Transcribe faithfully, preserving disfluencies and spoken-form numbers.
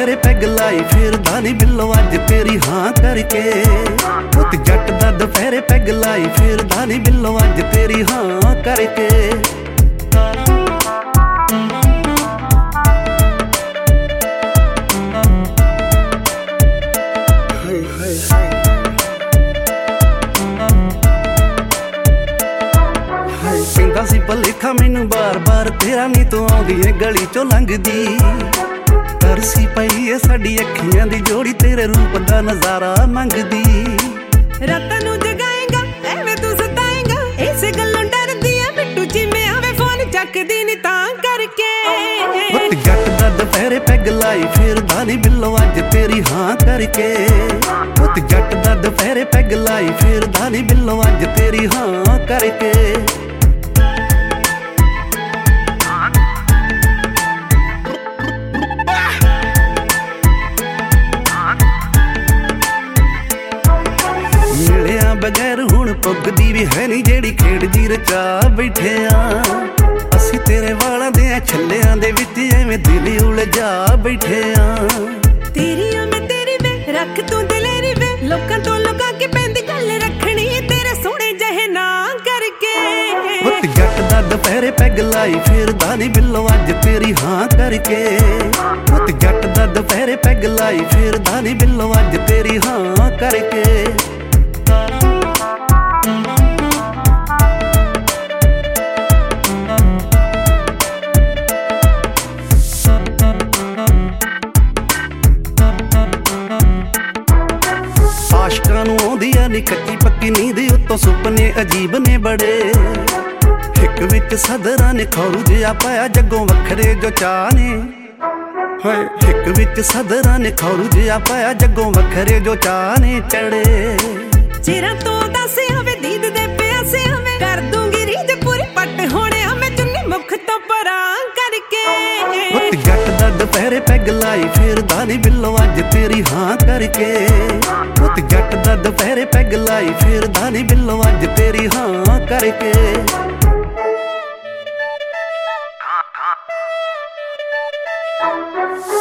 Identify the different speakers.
Speaker 1: ਦੁਪਹਿਰੇ ਪੈਗ ਲਾਈ ਫਿਰਦਾ ਨੀ ਬਿੱਲੋ ਅੱਜ ਤੇਰੀ ਹਾਂ ਕਰਕੇ। ਪੁੱਤ ਜੱਟ ਦਾ ਦੁਪਹਿਰੇ ਪੈਗ ਲਾਈ ਫਿਰਦਾ ਨੀ ਬਿੱਲੋ ਅੱਜ ਤੇਰੀ ਹਾਂ ਕਰਕੇ। ਪੈਂਦਾ ਸੀ ਭਲੇਖਾ ਮੈਨੂੰ ਬਾਰ ਬਾਰ ਤੇਰਾ ਨੀ ਤੂੰ ਆਉਂਦੀ ਏ ਗਲੀ ਚੋਂ ਲੰਘਦੀ। ਤਰਸੀ ਪਈ ਏ ਸਾਡੀ ਅੱਖੀਆਂ ਦੀ ਜੋੜੀ ਤੇਰੇ ਰੂਪ ਦਾ ਨਜ਼ਾਰਾ ਮੰਗਦੀ।
Speaker 2: ਰਾਤਾਂ ਨੂੰ ਜਗਾਏਗਾ ਐਵੇਂ ਤੂੰ ਸਤਾਏਗਾ ਇਸੇ ਗੱਲੋਂ ਡਰਦੀ ਐ ਮਿੱਟੂ ਜਿਵੇਂ ਆਵੇ ਫੋਨ ਚੱਕਦੀ ਨੀ ਤਾਂ ਕਰਕੇ।
Speaker 1: ਪੁੱਤ ਜੱਟ ਦਾ ਦੁਪਹਿਰੇ ਪੈਗ ਲਾਈ ਫਿਰਦਾ ਨੀ ਬਿੱਲੋ ਅੱਜ ਤੇਰੀ ਹਾਂ ਕਰਕੇ। ਪੁੱਤ ਜੱਟ ਦਾ ਦੁਪਹਿਰੇ ਪੈਗ ਲਾਈ ਫਿਰਦਾ ਨੀ ਬਿੱਲੋ ਅੱਜ ਤੇਰੀ ਹਾਂ ਕਰਕੇ। ਮਿਲਿਆ ਬਗੈਰ ਹੁਣ ਪੁੱਗਦੀ ਵੀ ਹੈ ਨੀ ਜਿਹੜੀ ਖੇਡ ਜੀ ਰਚਾ ਬੈਠੇ ਆ। ਅਸੀਂ ਤੇਰੇ ਵਾਲਾਂ ਦੇ ਛੱਲਿਆਂ ਦੇ ਵਿੱਚ ਐਵੇਂ ਦਿਲ ਉਲਝਾ ਬੈਠੇ ਆ।
Speaker 2: ਤੇਰੀ ਆ ਮੈਂ ਤੇਰੀ ਵੇ ਰੱਖ ਤੂੰ ਦਲੇਰੀ ਵੇ ਲੋਕਾਂ ਤੋਂ ਲੁਕਾ ਕੇ ਪੈਂਦੀ ਗੱਲ ਰੱਖਣੀ ਤੇਰੇ ਸੋਹਣੇ ਜਿਹੇ ਨਾਂ ਕਰਕੇ।
Speaker 1: ਪੁੱਤ ਜੱਟ ਦਾ ਦੁਪਹਿਰੇ ਪੈਗ ਲਾਈ ਫਿਰਦਾ ਨੀ ਬਿੱਲੋ ਅੱਜ ਤੇਰੀ ਹਾਂ ਕਰਕੇ। ਪੁੱਤ ਜੱਟ ਦਾ ਦੁਪਹਿਰੇ ਪੈਗ ਲਾਈ ਫਿਰਦਾ ਨੀ ਬਿੱਲੋ ਅੱਜ ਤੇਰੀ ਹਾਂ ਕਰਕੇ। ਆਸ਼ਕਾਂ ਨੂੰ ਆਉਂਦੀ ਆ ਨੀ ਕੱਚੀ ਪੱਕੀ ਨੀਂਦ ਉੱਤੋਂ ਸੁਪਨੇ ਅਜੀਬ ਨੇ ਬੜੇ। ਹਿੱਕ ਵਿੱਚ ਸਦਰਾਂ ਨੇ ਖੌਰੂ ਜਿਹਾ ਪਾਇਆ ਜੱਗੋਂ ਵੱਖਰੇ ਜੋ ਚਾਹ ਨੇ। ਹਾਏ ਹਿੱਕ ਵਿੱਚ ਸਦਰਾਂ ਨੇ ਖੌਰੂ ਜਿਹਾ ਪਾਇਆ ਜੱਗੋਂ ਵੱਖਰੇ ਜੋ ਚਾਹ ਨੇ ਚੜੇ।
Speaker 2: ਚਿਰਾਂ ਤੋਂ ਦੱਸ ਆਵੇ ਦੀਦ ਦੇ ਪਿਆਸੇ ਆਵੇ ਕਰ ਦੂੰਗੀ ਰੀਝ ਪੂਰੀ ਪੱਟ ਹੋਣੇ ਮੈਂ ਚੁੰਨੀ ਮੁਖ ਤੋਂ ਪਰਾਂ ਕਰਕੇ।
Speaker 1: ਪੁੱਤ ਜੱਟ ਦਾ ਦੁਪਹਿਰੇ ਪੈਗ ਲਾਈ ਫਿਰਦਾ ਨੀ ਬਿੱਲੋ ਅੱਜ ਤੇਰੀ ਹਾਂ ਕਰਕੇ। ਪੁੱਤ ਜੱਟ ਦਾ ਦੁਪਹਿਰੇ ਪੈਗ ਲਾਈ ਫਿਰਦਾ ਨੀ ਬਿੱਲੋ ਅੱਜ ਤੇਰੀ ਹਾਂ ਕਰਕੇ।
Speaker 3: Huh?